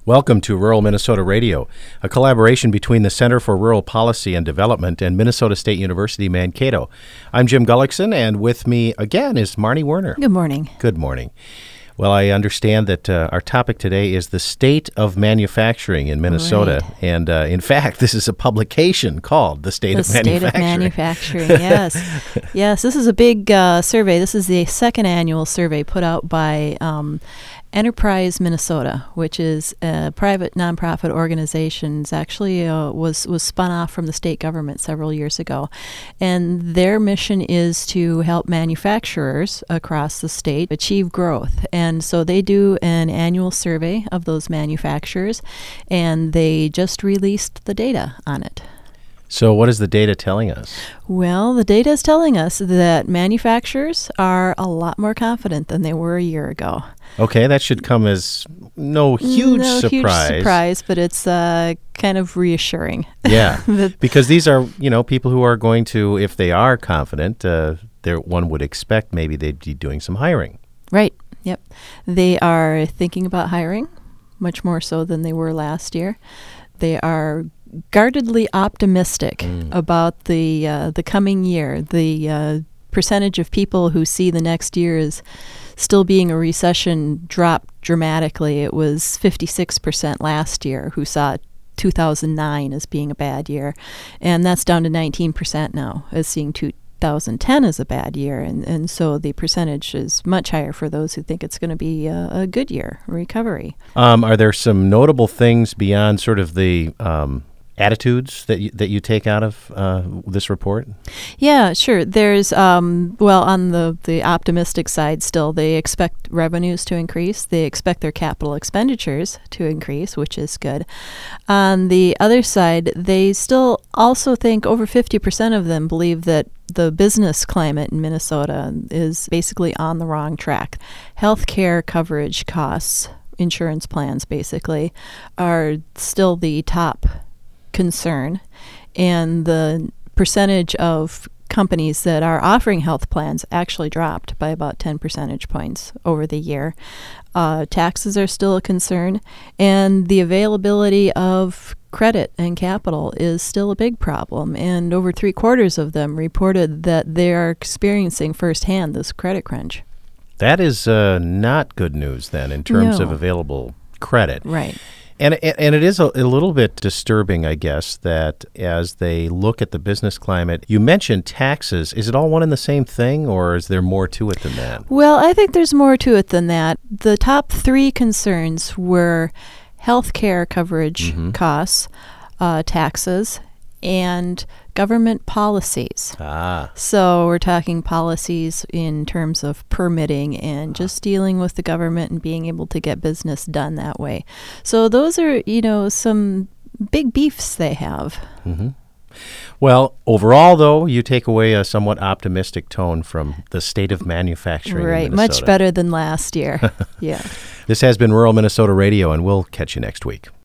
Welcome to Rural Minnesota Radio, a collaboration between the Center for Rural Policy and Development and Minnesota State University Mankato. I'm Jim Gullickson, and with me again is Marnie Werner. Good morning. Good morning. Well, I understand that our topic today is the state of manufacturing in Minnesota. Right. And in fact, this is a publication called The State of Manufacturing. The State of Manufacturing, yes. Yes, this is a big survey. This is the second annual survey put out by Enterprise Minnesota, which is a private nonprofit organization. It's actually was spun off from the state government several years ago. And their mission is to help manufacturers across the state achieve growth. And so they do an annual survey of those manufacturers, and they just released the data on it. So what is the data telling us? Well, the data is telling us that manufacturers are a lot more confident than they were a year ago. Okay, that should come as no huge surprise, but it's kind of reassuring. Yeah, because these are, people who are going to, if they are confident, one would expect maybe they'd be doing some hiring. Right, yep. They are thinking about hiring, much more so than they were last year. They are guardedly optimistic about the coming year. The percentage of people who see the next year as still being a recession dropped dramatically. It was 56% last year who saw 2009 as being a bad year, and that's down to 19% now as seeing 2010 as a bad year, and so the percentage is much higher for those who think it's going to be a good year, a recovery. Are there some notable things beyond sort of the attitudes that you take out of this report? Yeah, sure. There's, on the optimistic side still, they expect revenues to increase. They expect their capital expenditures to increase, which is good. On the other side, they still also think over 50% of them believe that the business climate in Minnesota is basically on the wrong track. Healthcare coverage costs, insurance plans basically, are still the top concern, and the percentage of companies that are offering health plans actually dropped by about 10 percentage points over the year. Taxes are still a concern, and the availability of credit and capital is still a big problem, and over 3/4 of them reported that they are experiencing firsthand this credit crunch. That is not good news then in terms of available credit. Right. And it is a little bit disturbing, I guess, that as they look at the business climate, you mentioned taxes. Is it all one and the same thing, or is there more to it than that? Well, I think there's more to it than that. The top three concerns were health care coverage costs, taxes, and government policies. So we're talking policies in terms of permitting and just dealing with the government and being able to get business done that way. So those are, some big beefs they have. Mm-hmm. Well, overall, though, you take away a somewhat optimistic tone from the state of manufacturing in Minnesota. Much better than last year. Yeah. This has been Rural Minnesota Radio, and we'll catch you next week.